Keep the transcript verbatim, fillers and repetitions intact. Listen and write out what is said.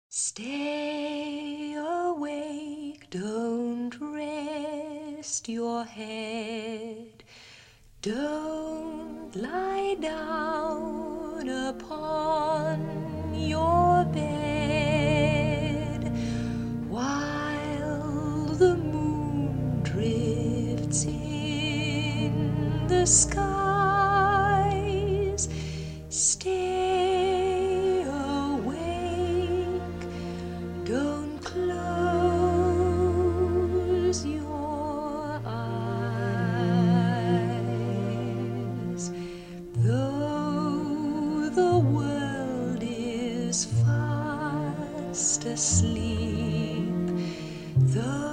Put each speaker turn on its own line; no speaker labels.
Stay awake, don't rest your head, don't lie down upon your bed while the moon drifts in the skies. Stay awake, don't close your eyes. Though the world is fast asleep, though